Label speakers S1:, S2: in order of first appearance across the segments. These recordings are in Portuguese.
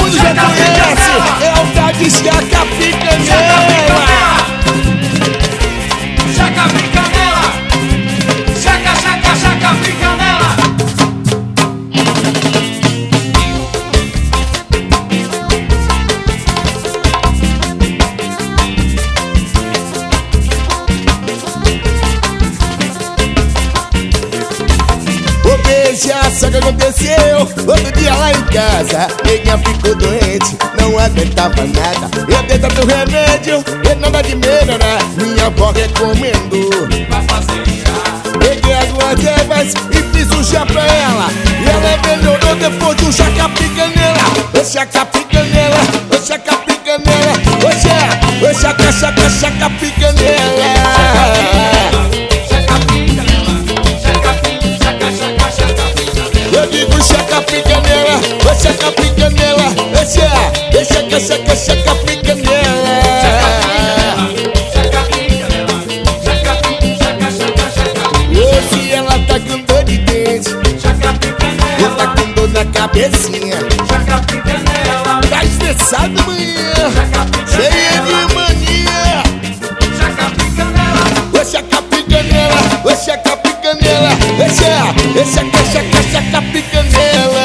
S1: mundo já conhece, é o tal de Chaca Picanela.
S2: Chaca Picanela, Chaca, Chaca, Chaca Picanela.
S1: Já só que aconteceu outro dia lá em casa. Neguinha ficou doente, não aguentava nada. Eu dei tanto remédio e nada de melhorar. Minha avó recomendou
S2: Vai fazer chá.
S1: peguei as duas ervas e fiz um chá pra ela. E ela melhorou depois de um Chaca Picanela. Ô Chaca Picanela, ô Chaca Picanela, ô Chaca, Chaca, Chaca Picanela. Eu digo Chaca Picanela, ô Chaca Picanela, Chaca, Chaca, Chaca Picanela. Hoje ela tá com dor de dente, ela tá com dor na cabecinha, tá estressada manhã, cheia de mania. Ô Chaca Picanela, ô Chaca Picanela, Chaca, Chaca, Chaca Picanela.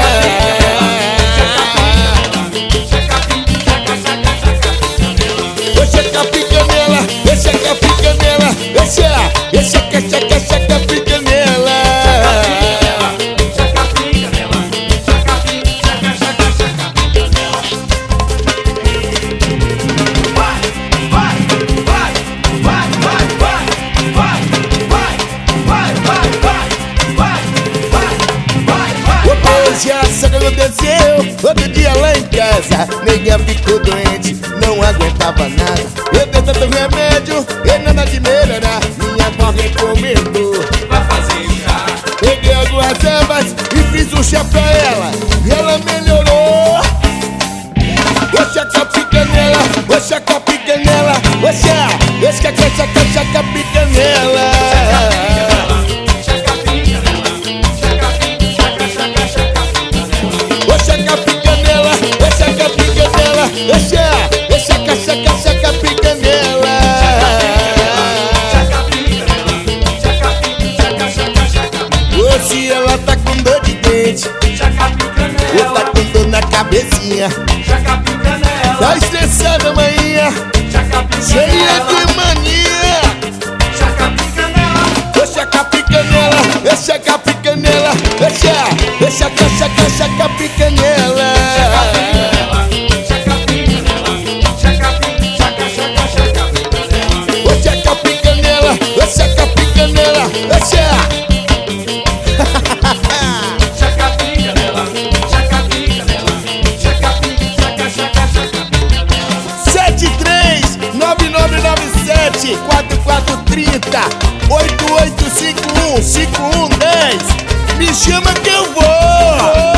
S1: Ô Chaca Picanela, Chaca Picanela, Chaca, Chaca, Chaca Picanela. Já sabe o que aconteceu outro dia lá em casa. Neguinha ficou doente, não aguentava nada. Eu dei tanto remédio e nada de melhorar. Minha avó recomendou
S2: Vai fazer chá.
S1: peguei algumas ervas e fiz um chá pra ela. E ela melhorou. Ô Chaca Picanela, ô Chaca Picanela, Chaca, Chaca, Chaca Picanela. Ô Chaca Picanela, Chaca Picanela, Chaca, Chaca, Chaca Picanela. Hoje ela tá com dor de dente, ela tá com dor na cabecinha, tá estressada manhã, cheia de mania. Ô Chaca Picanela, Chaca Picanela, Chaca, Chaca, Chaca Picanela. Ô Chaca Picanela, Chaca Picanela, sete três 9997 4430 8851 5110. Me chama que eu vou.